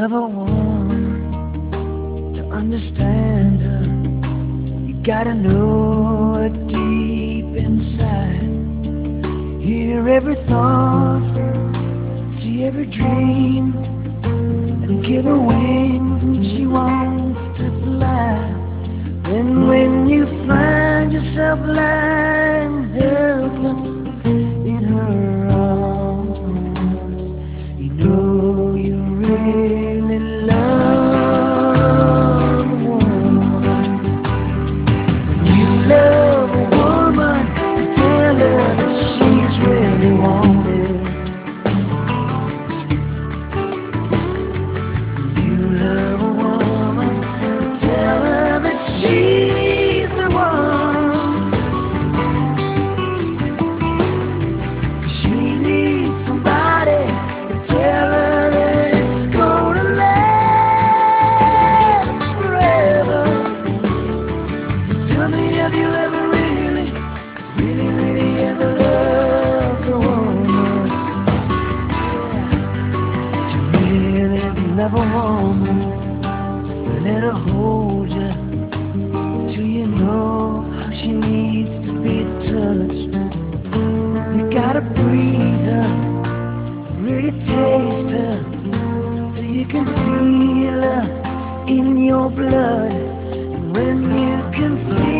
love a woman, to understand her, you gotta know her deep inside. Hear every thought, see every dream, and give her wings when she wants to fly. And when you find yourself lying helpless in her arms, you know you really love a woman. When you love a woman, tell her that she's really wanted. When you love a woman, tell her that she's the one. She needs somebody to tell her that it's gonna last forever. Tell me, have you ever really, really, really ever loved a woman? To really love a woman, let her hold you till you know how she needs to be touched. You gotta breathe her, really taste her, so you can feel her in your blood. And when you can feel